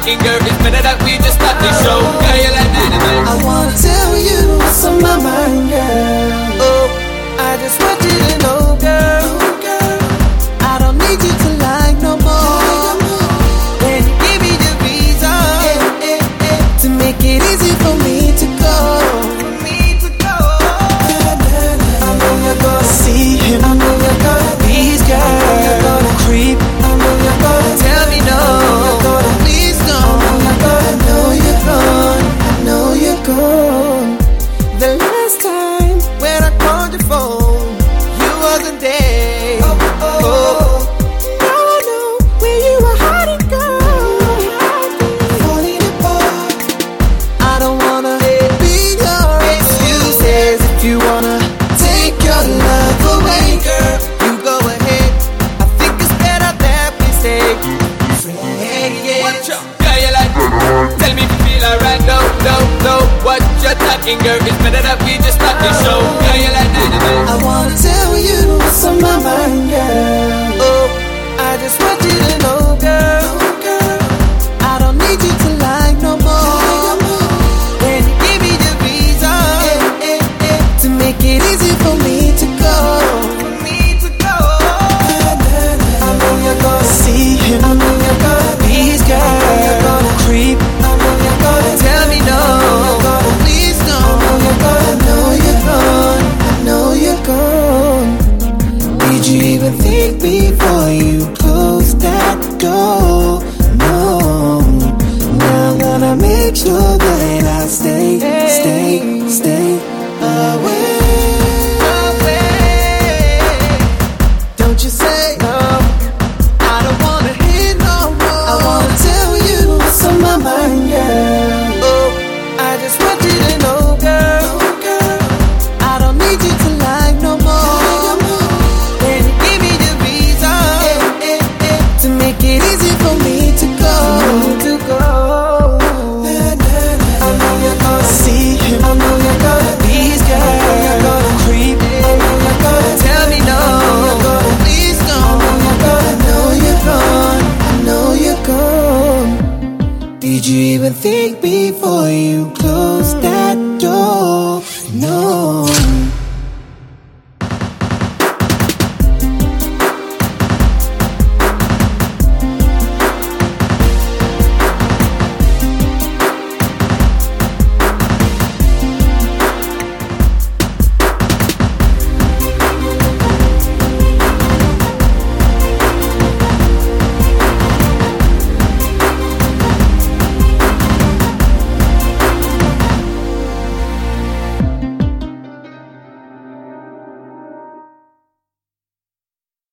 talking, girl. It's better that we just start the show. Girl, you like that? I wanna tell you what's on my mind, girl. Oh, I just want you to know, girl. I don't need you to lie no more. When you give me the reason to make it easy for me to go. I know you're gonna see him. I know you're gonna please, girl. I know you're gonna creep. I know you're gonna tell me no. Please don't. I know you're gone. I know you're gone. The last time when I called your phone, you wasn't there. Now I know where you were hiding, girl. Falling apart. I don't wanna be your excuses. If you wanna take your love away, girl, you go ahead. I think it's better that we say, yeah. Watch out. Girl, you like that? Tell me if you feel alright. No. What you're talking, girl. It's better that we just start the show. Girl, you like that? I wanna tell you what's on my mind, girl. Oh, I just want you to know, girl. I don't need you to lie no more. When you give me the reason to make it easy for me to go. I know you're gonna see him. I know you're gonna please, girl. I know you're gonna creep. I know you're gonna tell me no. Please don't. I know you're gone. I know you're gone. Did you even think before you closed that door? No. Now I'm gonna make sure that I stay away. Don't you say no. I don't wanna hear no more. I wanna tell you what's on my mind, girl. Oh, I just want you to know, girl. I don't need you to lie no more. When you give me the reason to make it easy for me to go. I know you're gonna see him. I know you're gonna please, girl. I know you're gonna creep. I know you're gonna tell me no. Please don't. I know you're gone. I know you're gone. Did you even think before you closed that door? No.